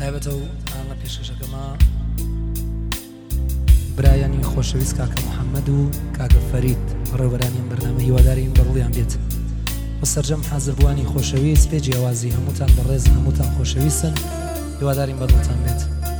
تایبەتەوە ئاڵە پێشکەشەکەمە برایانی خۆشەویست کاکە محەممەد و کاکە فەرید ڕێوەبەرانیان بەرنامە هیوادارین بەڕڵیان بێت بە سەرجەم حازربوانی خۆشەویست پێ جیاوازی هەمووتان بەڕێز هەمووتان خۆشەویستن هیوادارین بەدڵتان بێت.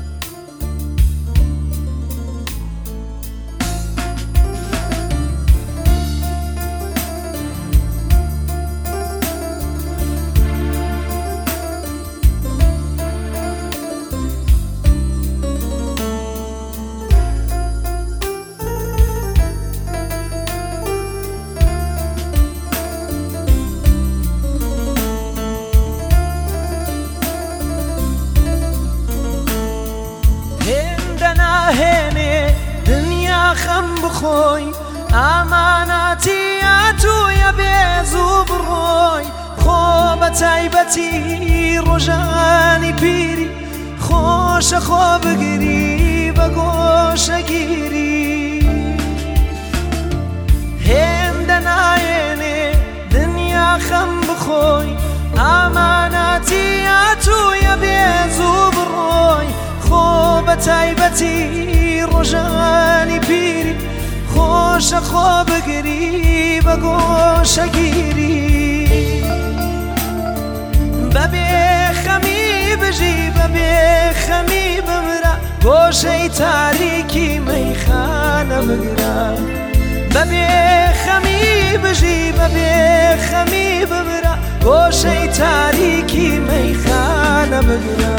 خەم بخۆی ئامانەتیەتویە بێزوو بڕۆی خۆ بە تایبەتی ڕۆژانی پیری خۆشە خۆ بگری بە گۆشەگیری هێندە نایێنێ دنیا خەم بخۆی ئامانەتیەتویە بێزوو بڕۆی خۆ بە تایبەتی ڕۆژانی پیری خۆشە خۆ بگری بە گۆشەگیری بەبێ خەمی بژی بەبێ خەمی بمرە گۆشەی تاریکی مەیخانە بگرە بەبێ خەمی بژی بەبێ خەمی بمرە گۆشەی تاریکی مەیخانە بگرە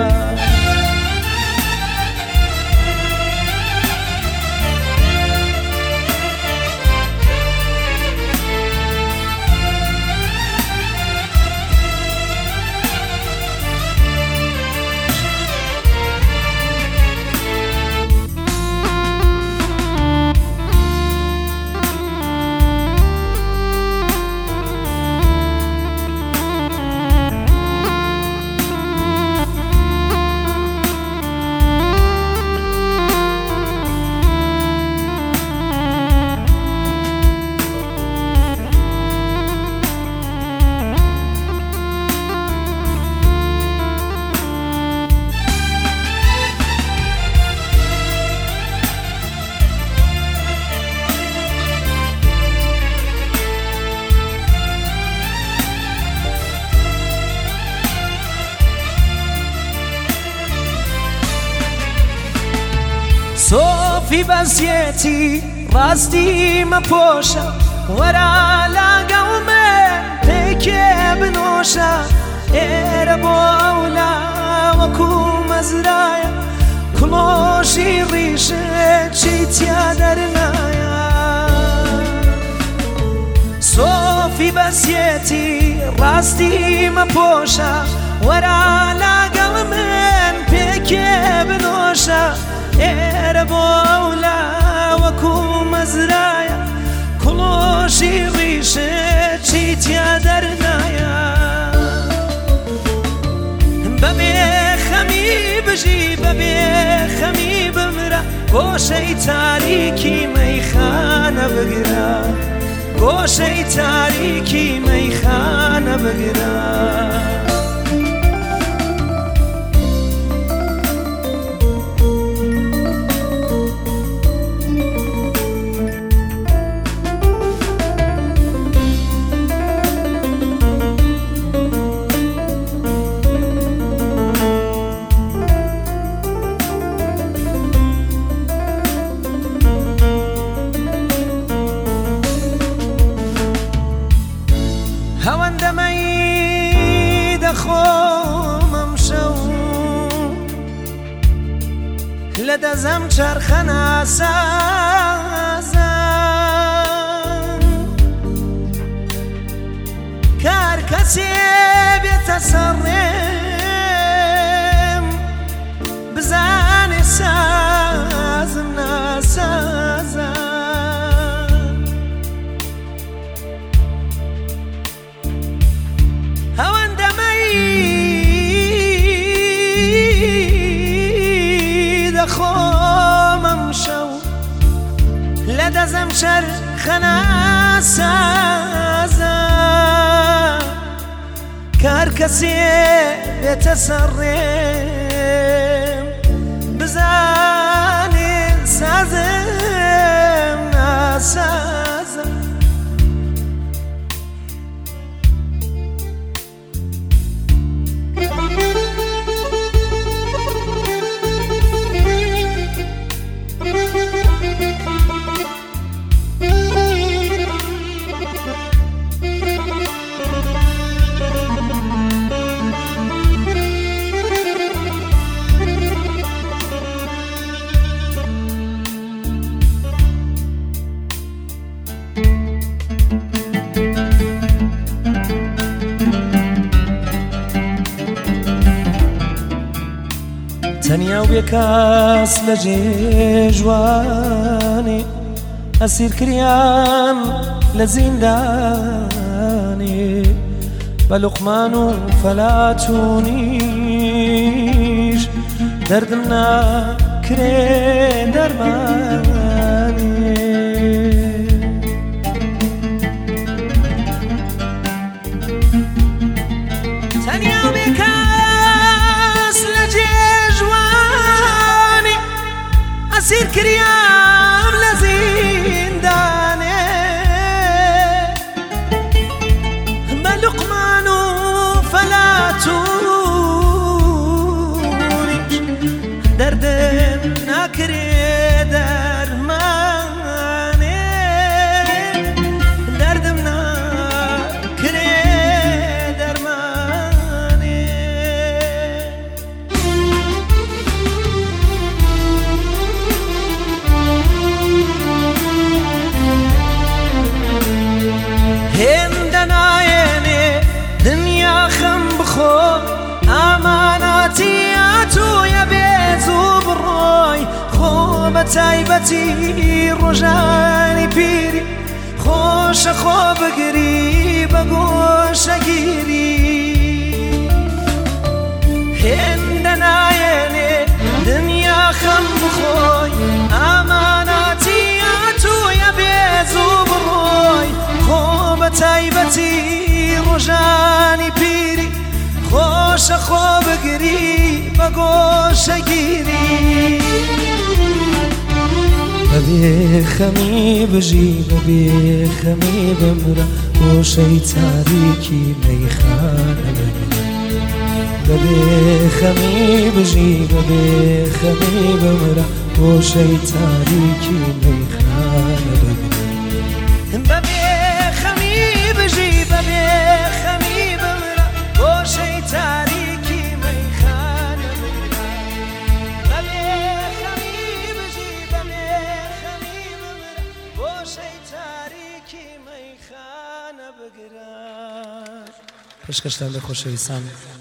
سۆفی بەزیێتی ڕاستی مەپۆشە وەرە لاگەڵمێ پێکێ بنۆشە ئێرە بۆ ئەولا وەکو مەزرایە کڵۆشی ڕیشێکی تیا دەرنایە سۆفی بەزیێتی ڕاستی مەپۆشە وەرە لاگەڵمێن پێکێ بنۆشە ئێرە بۆ ئەولا وەکو مەزرایە کڵۆشی ڕیشێکی تیا دەرنایە بەبێ خەمی بژی بەبێ خەمی بمرە گۆشەی تاریکی مەیخانە بگرە گۆشەی تاریکی مەیخانە بگرە هەوەندەمەی دەخۆم ئەم شەو لە دەزەم چەرخە ناسازان کار کەسێ بێتە سەڕێم بزانێ سازم ناسازان دەخۆم ئەم شەو لە دەزەم چەرخە ناسازان کار کەسێ بێتە سەڕێم تەنیا و بێکاس لە جێژوانێ ئەسیر کریام لە زیندانێ بە لوقمان و فەلاتونیش دەردم ناکرێ دەرمانێ تەنیا و بێکاس لە جێژوانێ ئەسیر کریام لە زیندانێ بە لوقمان و فەلاتونیش دەردم ناکرێ دەرمانێ دەردم ناکرێ دەرمانێ هێندە نایێنێ دنیا خەم بخۆ ئامانەتی ئاتوویە بێزوو بڕۆی خۆ بە تایبەتی ڕۆژانی پیری خۆشە خۆ بگری بە گۆشەگیری هێندە نایێنێ دنیا خەم بخۆی ئامانەتی ئاتوویە بێزوو بڕۆی خۆ بە تایبەتی ڕۆژانی پیری خۆشە خۆ بگری بە گۆشەگیری بەبێ خەمی بژی بەبێ خەمی بمرە گۆشەی تاریکی مەیخانە بەبێ خەمی بژی بەبێ خەمی بمرە گۆشەی تاریکی مەیخانە بەبێ خەمی بژی بەبێ خەمی بمرە گۆشەی تاریکی مەیخانە بەبێ خەمی بژی بەبێ خەمی بمرە گۆشەی تاریکی مەیخانە بگرە. پێشکەشتان لە خۆشەویستان